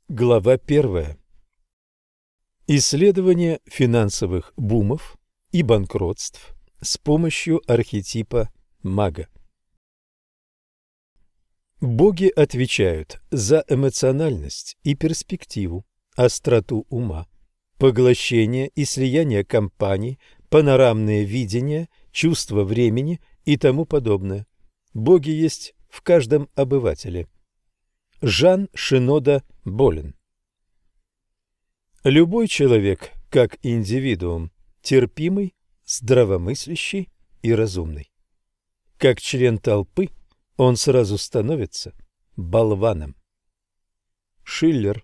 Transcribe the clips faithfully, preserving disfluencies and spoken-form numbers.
Глава первая. Исследование финансовых бумов и банкротств с помощью архетипа мага. Боги отвечают за эмоциональность и перспективу, остроту ума, поглощение и слияние компаний, панорамное видение, чувство времени и тому подобное. Боги есть в каждом обывателе. Жан Шинода Болен. Любой человек, как индивидуум, терпимый, здравомыслящий и разумный. Как член толпы, он сразу становится болваном. Шиллер.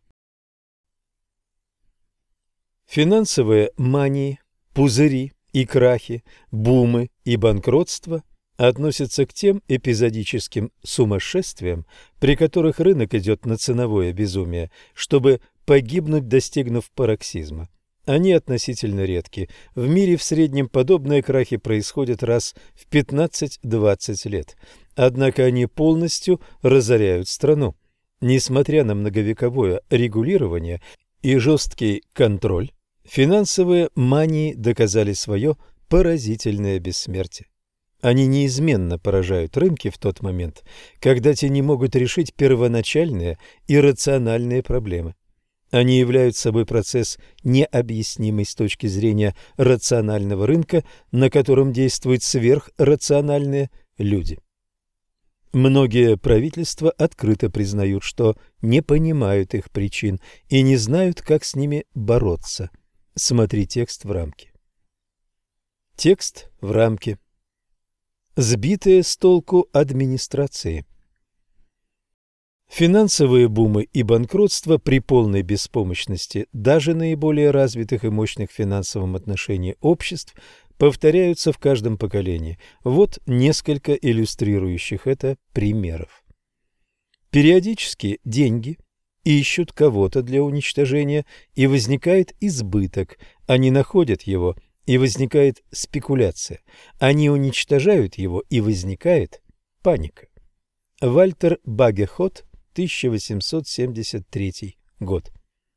Финансовые мании, пузыри и крахи, бумы и банкротства относятся к тем эпизодическим сумасшествиям, при которых рынок идет на ценовое безумие, чтобы погибнуть, достигнув пароксизма. Они относительно редки. В мире в среднем подобные крахи происходят раз в пятнадцать-двадцать лет. Однако они полностью разоряют страну. Несмотря на многовековое регулирование и жесткий контроль, финансовые мании доказали свое поразительное бессмертие. Они неизменно поражают рынки в тот момент, когда те не могут решить первоначальные иррациональные проблемы. Они являются собой процесс, необъяснимый с точки зрения рационального рынка, на котором действуют сверхрациональные люди. Многие правительства открыто признают, что не понимают их причин и не знают, как с ними бороться. Смотри текст в рамке. Текст в рамке. Сбитые с толку администрации. Финансовые бумы и банкротства при полной беспомощности даже наиболее развитых и мощных в финансовом отношении обществ повторяются в каждом поколении. Вот несколько иллюстрирующих это примеров. Периодически деньги ищут кого-то для уничтожения, и возникает избыток, они находят его, и возникает спекуляция. Они уничтожают его, и возникает паника. Вальтер Багехот, тысяча восемьсот семьдесят третий год.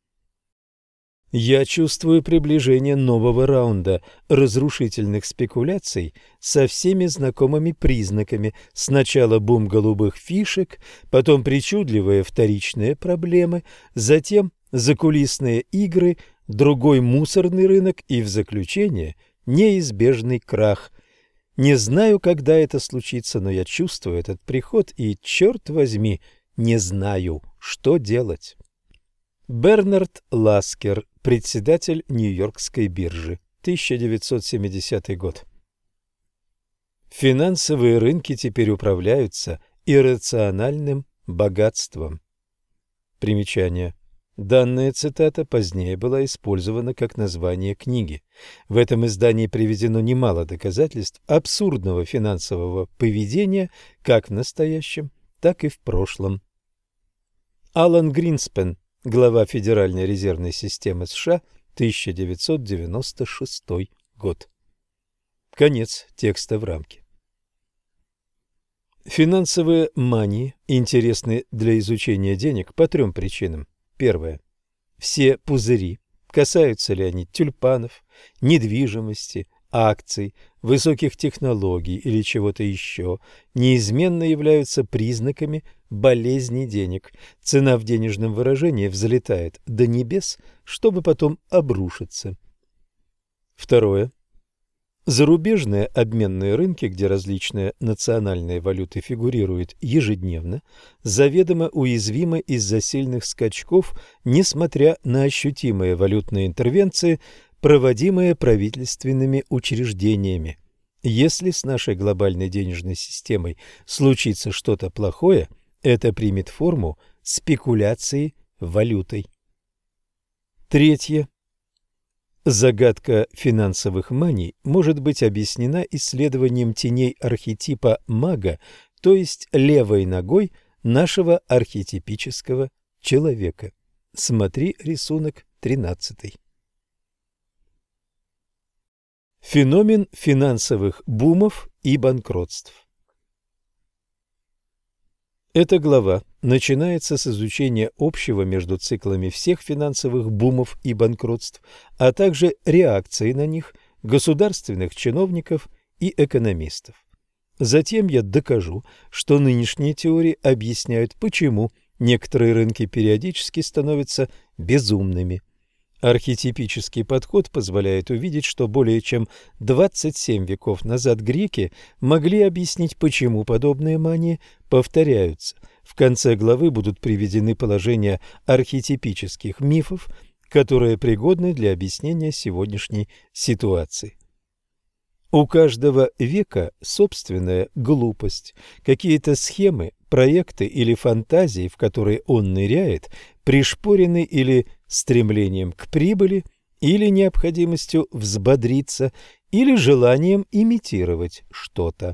Я чувствую приближение нового раунда разрушительных спекуляций со всеми знакомыми признаками. Сначала бум голубых фишек, потом причудливые вторичные проблемы, затем закулисные игры, другой мусорный рынок и в заключение неизбежный крах. Не знаю, когда это случится, но я чувствую этот приход и, черт возьми, не знаю, что делать. Бернард Ласкер, председатель Нью-Йоркской биржи, тысяча девятьсот семидесятый год. Финансовые рынки теперь управляются иррациональным богатством. Примечание. Данная цитата позднее была использована как название книги. В этом издании приведено немало доказательств абсурдного финансового поведения как в настоящем, так и в прошлом. Алан Гринспен, глава Федеральной резервной системы США, тысяча девятьсот девяносто шестой год. Конец текста в рамке. Финансовые мании интересны для изучения денег по трем причинам. Первое. Все пузыри, касаются ли они тюльпанов, недвижимости, акций, высоких технологий или чего-то еще, неизменно являются признаками болезни денег. Цена в денежном выражении взлетает до небес, чтобы потом обрушиться. Второе. Зарубежные обменные рынки, где различные национальные валюты фигурируют ежедневно, заведомо уязвимы из-за сильных скачков, несмотря на ощутимые валютные интервенции, проводимые правительственными учреждениями. Если с нашей глобальной денежной системой случится что-то плохое, это примет форму спекуляции валютой. Третье. Загадка финансовых маний может быть объяснена исследованием теней архетипа мага, то есть левой ногой нашего архетипического человека. Смотри рисунок тринадцатый. Феномен финансовых бумов и банкротств. Эта глава начинается с изучения общего между циклами всех финансовых бумов и банкротств, а также реакции на них государственных чиновников и экономистов. Затем я докажу, что нынешние теории объясняют, почему некоторые рынки периодически становятся безумными. Архетипический подход позволяет увидеть, что более чем двадцать семь веков назад греки могли объяснить, почему подобные мании повторяются. В конце главы будут приведены положения архетипических мифов, которые пригодны для объяснения сегодняшней ситуации. У каждого века собственная глупость, какие-то схемы, проекты или фантазии, в которые он ныряет, пришпорены или стремлением к прибыли, или необходимостью взбодриться, или желанием имитировать что-то.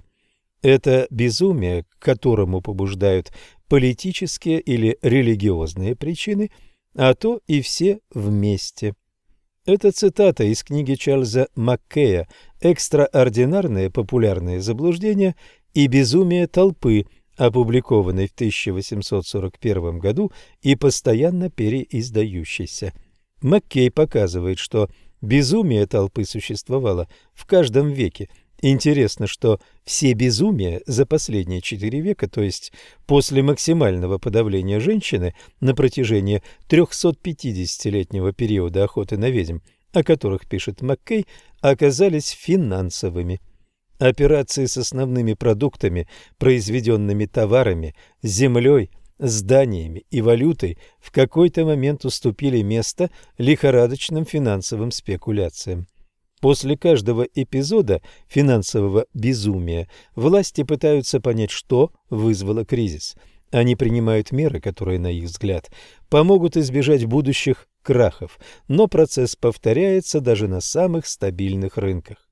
Это безумие, к которому побуждают политические или религиозные причины, а то и все вместе. Это цитата из книги Чарльза Маккея «Экстраординарные популярные заблуждения и безумие толпы», опубликованной в тысяча восемьсот сорок первом году и постоянно переиздающейся. Маккей показывает, что безумие толпы существовало в каждом веке. Интересно, что все безумия за последние четыре века, то есть после максимального подавления женщины на протяжении трехсотпятидесятилетнего периода охоты на ведьм, о которых пишет Маккей, оказались финансовыми. Операции с основными продуктами, произведенными товарами, землей, зданиями и валютой в какой-то момент уступили место лихорадочным финансовым спекуляциям. После каждого эпизода финансового безумия власти пытаются понять, что вызвало кризис. Они принимают меры, которые, на их взгляд, помогут избежать будущих крахов, но процесс повторяется даже на самых стабильных рынках.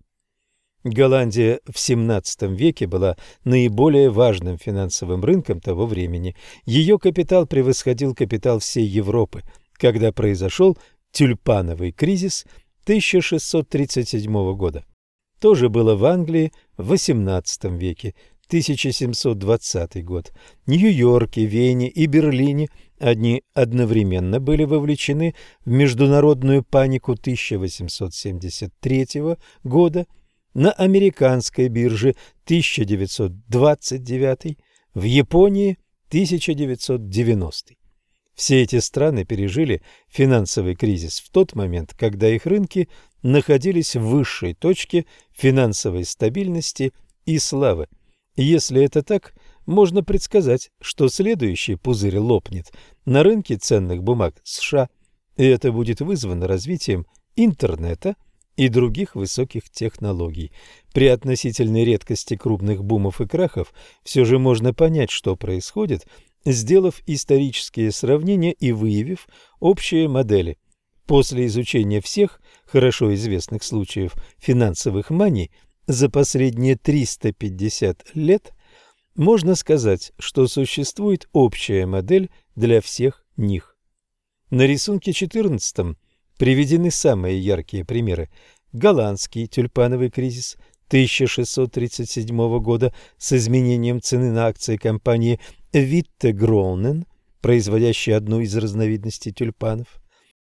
Голландия в семнадцатом веке была наиболее важным финансовым рынком того времени. Ее капитал превосходил капитал всей Европы, когда произошел тюльпановый кризис тысяча шестьсот тридцать седьмого года. То же было в Англии в восемнадцатом веке, тысяча семьсот двадцатый год. Нью-Йорке, Вене и Берлине они одновременно были вовлечены в международную панику тысяча восемьсот семьдесят третьего года, на американской бирже тысяча девятьсот двадцать девятый, в Японии тысяча девятьсот девяностый. Все эти страны пережили финансовый кризис в тот момент, когда их рынки находились в высшей точке финансовой стабильности и славы. Если это так, можно предсказать, что следующий пузырь лопнет на рынке ценных бумаг США, и это будет вызвано развитием интернета и других высоких технологий. При относительной редкости крупных бумов и крахов все же можно понять, что происходит, сделав исторические сравнения и выявив общие модели. После изучения всех хорошо известных случаев финансовых маний за последние триста пятьдесят лет, можно сказать, что существует общая модель для всех них. На рисунке четырнадцатом приведены самые яркие примеры. Голландский тюльпановый кризис тысяча шестьсот тридцать седьмого года с изменением цены на акции компании Witte Gronen, производящей одну из разновидностей тюльпанов.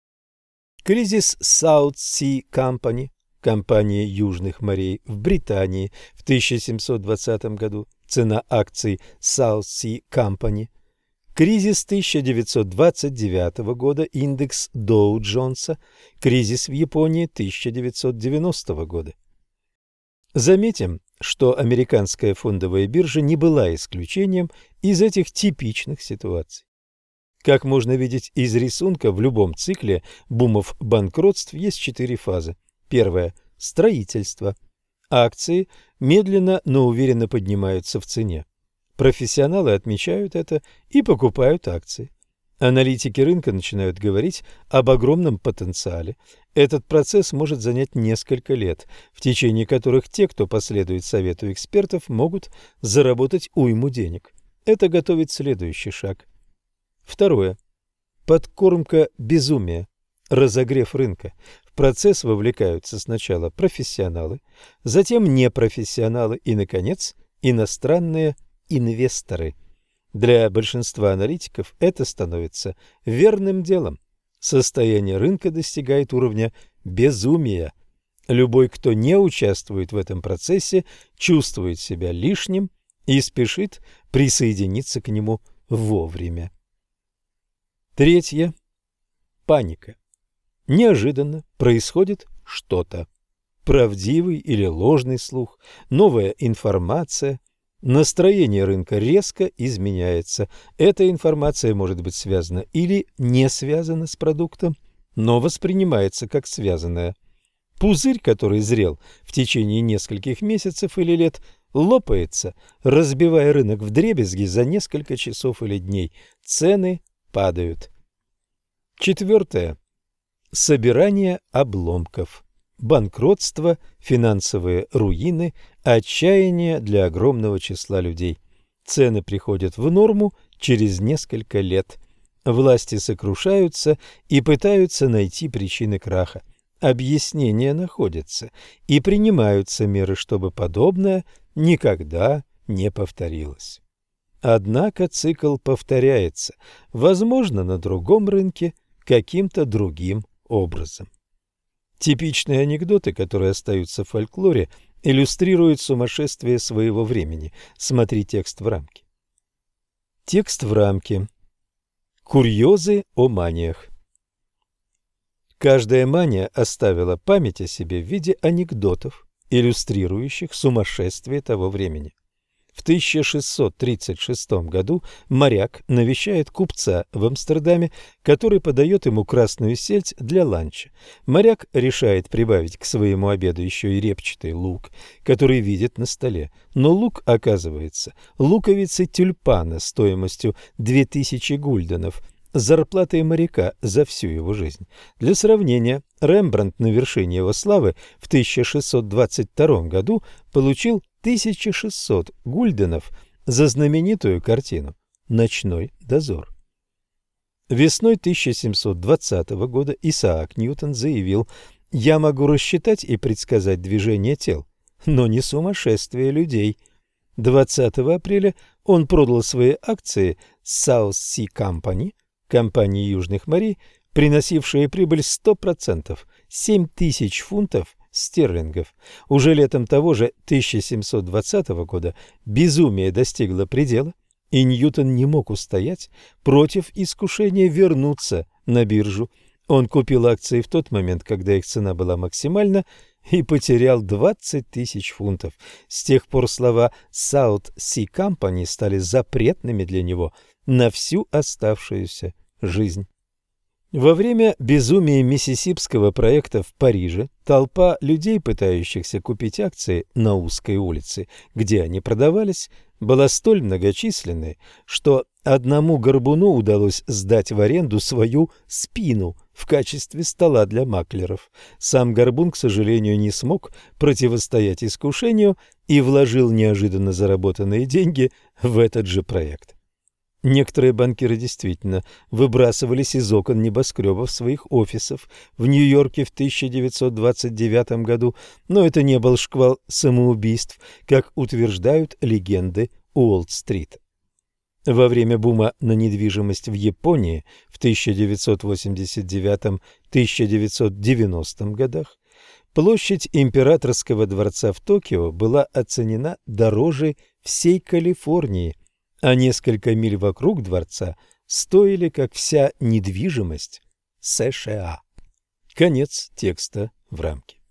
Кризис South Sea Company, компании Южных морей в Британии в тысяча семьсот двадцатом году, цена акций South Sea Company. Кризис тысяча девятьсот двадцать девятого года, индекс Доу-Джонса, кризис в Японии тысяча девятьсот девяностого года. Заметим, что американская фондовая биржа не была исключением из этих типичных ситуаций. Как можно видеть из рисунка, в любом цикле бумов банкротств есть четыре фазы. Первая – строительство. Акции медленно, но уверенно поднимаются в цене. Профессионалы отмечают это и покупают акции. Аналитики рынка начинают говорить об огромном потенциале. Этот процесс может занять несколько лет, в течение которых те, кто последует совету экспертов, могут заработать уйму денег. Это готовит следующий шаг. Второе. Подкормка безумия. Разогрев рынка. В процесс вовлекаются сначала профессионалы, затем непрофессионалы и, наконец, иностранные инвесторы. Для большинства аналитиков это становится верным делом. Состояние рынка достигает уровня безумия. Любой, кто не участвует в этом процессе, чувствует себя лишним и спешит присоединиться к нему вовремя. Третье. Паника. Неожиданно происходит что-то. Правдивый или ложный слух, новая информация. Настроение рынка резко изменяется. Эта информация может быть связана или не связана с продуктом, но воспринимается как связанная. Пузырь, который зрел в течение нескольких месяцев или лет, лопается, разбивая рынок вдребезги за несколько часов или дней. Цены падают. Четвертое. Собирание обломков. Банкротство, финансовые руины, отчаяние для огромного числа людей. Цены приходят в норму через несколько лет. Власти сокрушаются и пытаются найти причины краха. Объяснения находятся, и принимаются меры, чтобы подобное никогда не повторилось. Однако цикл повторяется, возможно, на другом рынке, каким-то другим образом. Типичные анекдоты, которые остаются в фольклоре, иллюстрируют сумасшествие своего времени. Смотри текст в рамке. Текст в рамке. Курьезы о маниях. Каждая мания оставила память о себе в виде анекдотов, иллюстрирующих сумасшествие того времени. В тысяча шестьсот тридцать шестом году моряк навещает купца в Амстердаме, который подает ему красную сельдь для ланча. Моряк решает прибавить к своему обеду еще и репчатый лук, который видит на столе. Но лук оказывается луковицей тюльпана стоимостью две тысячи гульденов, зарплатой моряка за всю его жизнь. Для сравнения, Рембрандт на вершине его славы в тысяча шестьсот двадцать втором году получил тысяча шестьсот гульденов за знаменитую картину «Ночной дозор». Весной тысяча семьсот двадцатого года Исаак Ньютон заявил: «Я могу рассчитать и предсказать движение тел, но не сумасшествие людей». двадцатого апреля он продал свои акции South Sea Company, компании Южных морей, приносившие прибыль сто процентов, семь тысяч фунтов стерлингов. Уже летом того же тысяча семьсот двадцатого года безумие достигло предела, и Ньютон не мог устоять против искушения вернуться на биржу. Он купил акции в тот момент, когда их цена была максимальна, и потерял двадцать тысяч фунтов. С тех пор слова South Sea Company стали запретными для него на всю оставшуюся жизнь. Во время безумия миссисипского проекта в Париже толпа людей, пытающихся купить акции на узкой улице, где они продавались, была столь многочисленной, что одному горбуну удалось сдать в аренду свою спину в качестве стола для маклеров. Сам горбун, к сожалению, не смог противостоять искушению и вложил неожиданно заработанные деньги в этот же проект. Некоторые банкиры действительно выбрасывались из окон небоскребов своих офисов в Нью-Йорке в тысяча девятьсот двадцать девятом году, но это не был шквал самоубийств, как утверждают легенды Уолл-стрит. Во время бума на недвижимость в Японии в тысяча девятьсот восемьдесят девятом — тысяча девятьсот девяностом годах площадь Императорского дворца в Токио была оценена дороже всей Калифорнии, а несколько миль вокруг дворца стоили, как вся недвижимость США. Конец текста в рамке.